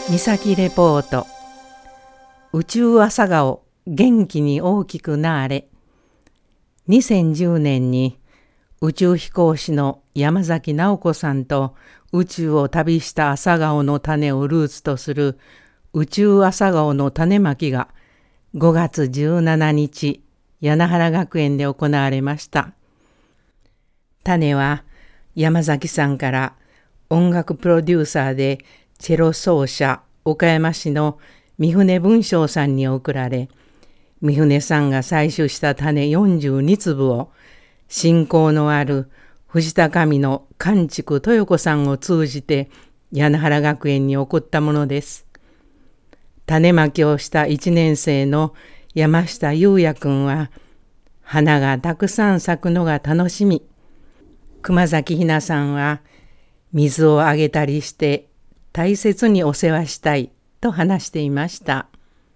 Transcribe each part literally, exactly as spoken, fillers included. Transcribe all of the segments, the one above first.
三崎レポート。宇宙朝顔元気に大きくなれ。にせんじゅうねんに宇宙飛行士の山崎直子さんと宇宙を旅した朝顔の種をルーツとする宇宙朝顔の種まきがごがつじゅうしちにち柳原学園で行われました。種は山崎さんから音楽プロデューサーでチェロ奏者岡山市の三船文章さんに贈られ、三船さんが採取した種よんじゅうにつぶを親交のある藤田上の関築豊子さんを通じて柳原学園に送ったものです。種まきをしたいちねんせいの山下優也くんは、花がたくさん咲くのが楽しみ。熊崎ひなさんは、水をあげたりして大切にお世話したいと話していました。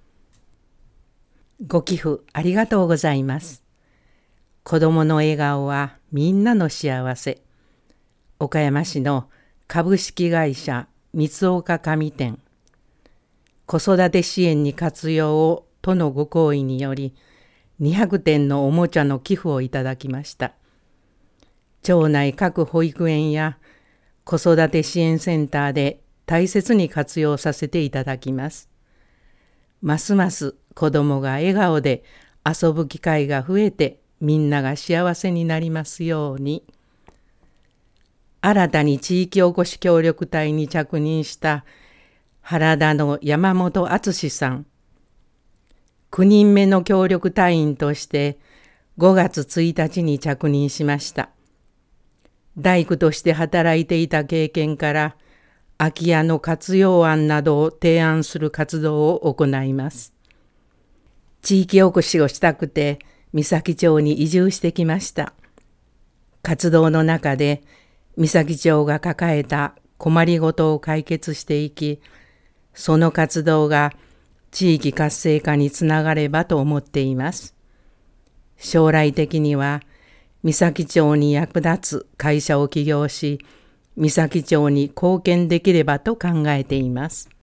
ご寄付ありがとうございます。子どもの笑顔はみんなの幸せ。岡山市の株式会社三岡上店。子育て支援に活用をとのご好意により、にひゃくてんのおもちゃの寄付をいただきました。町内各保育園や子育て支援センターで大切に活用させていただきます。ますます子どもが笑顔で遊ぶ機会が増えて、みんなが幸せになりますように。新たに地域おこし協力隊に着任した原田の山本敦さん。きゅうにんめの協力隊員としてごがつついたちに着任しました。大工として働いていた経験から、空き家の活用案などを提案する活動を行います。地域おこしをしたくて、三崎町に移住してきました。活動の中で、三崎町が抱えた困りごとを解決していき、その活動が地域活性化につながればと思っています。将来的には、三崎町に役立つ会社を起業し、三崎町に貢献できればと考えています。